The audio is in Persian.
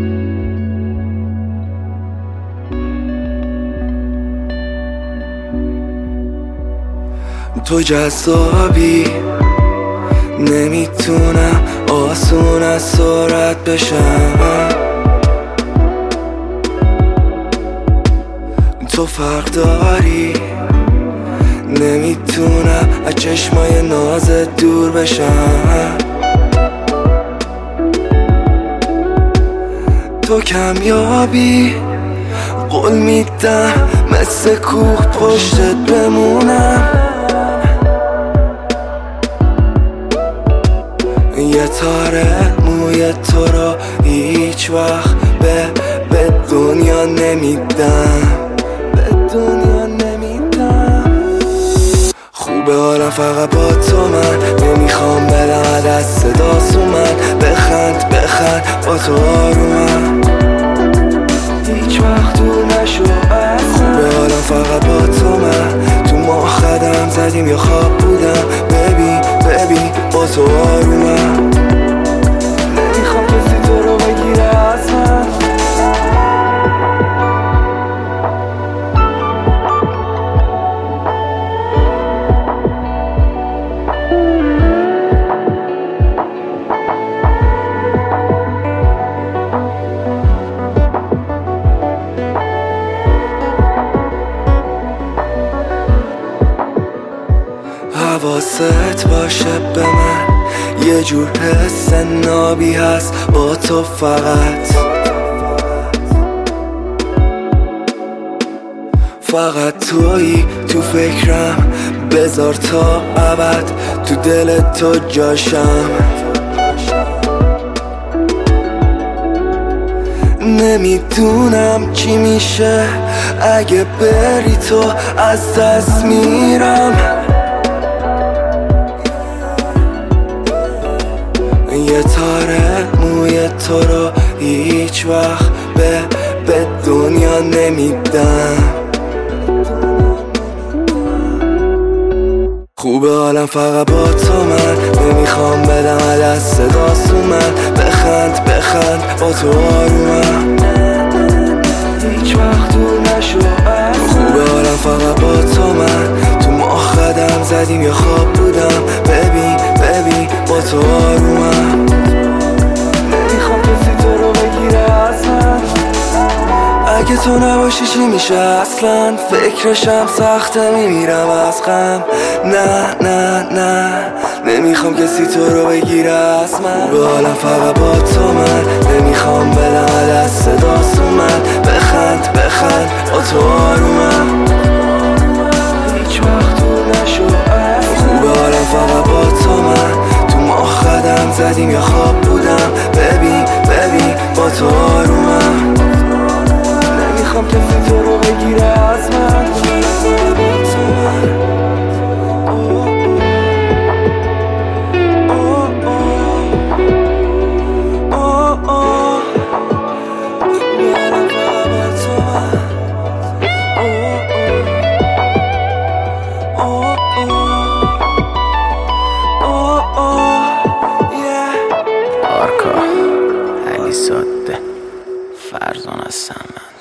تو جذابی، نمیتونم آسون از سرعت بشم. تو فرق داری، نمیتونم از چشمای نازت دور بشم. تو کمیابی، قول میدم مثل کوه پشتت بمونم. یه تاره موی تو رو هیچ وقت به دنیا نمیدم، به دنیا نمیدم. خوبه حالا فقط با تو من، نمیخوام بدم دست صدا سومن. بخند با تو آرومم، هیچ وقت دور نشو از من. خوبه حالا فقط با تو من، تو ما خدم زدیم یا خواب بودم. ببین با تو آرومم، نمیخوام کسی تو رو بگیره از من. حواست باشه به من، یه جور حس نابی هست با تو فقط تویی تو فکرم. بذار تا ابد تو دل تو جاشم. نمیدونم چی میشه اگه بری تو، از دست میرم. یه تاره موی تو رو هیچ وقت به دنیا نمیدم. خوبه حالم فقط با تو من، نمیخوام بدم دست صدا سومن. بخند با تو آرومم، هیچ وقت دور نشو از من. خوبه حالم فقط با تو من، تو ما خدم زدیم یا خواب بودم. ببین با تو آرومم، نمیخوام کسی تو رو بگیره از من. اگه تو نباشی چی میشه اصلا؟ فکرشم سخته، میمیرم از غم. نه نمیخوام کسی تو رو بگیره از من. به حالم فقط با تو من، نمیخوام بدم دست صدا سومن. بخند با تو آرومم، هیچ وقت دور نشو از من. خوبه حالم فقط با تو من، تو ما خدم زدیم یا خواب بودم. ببین با تو آرومم، نمیخوام کسی تو رو بگیره از من. آرکا علی ساده فرزان هستم من.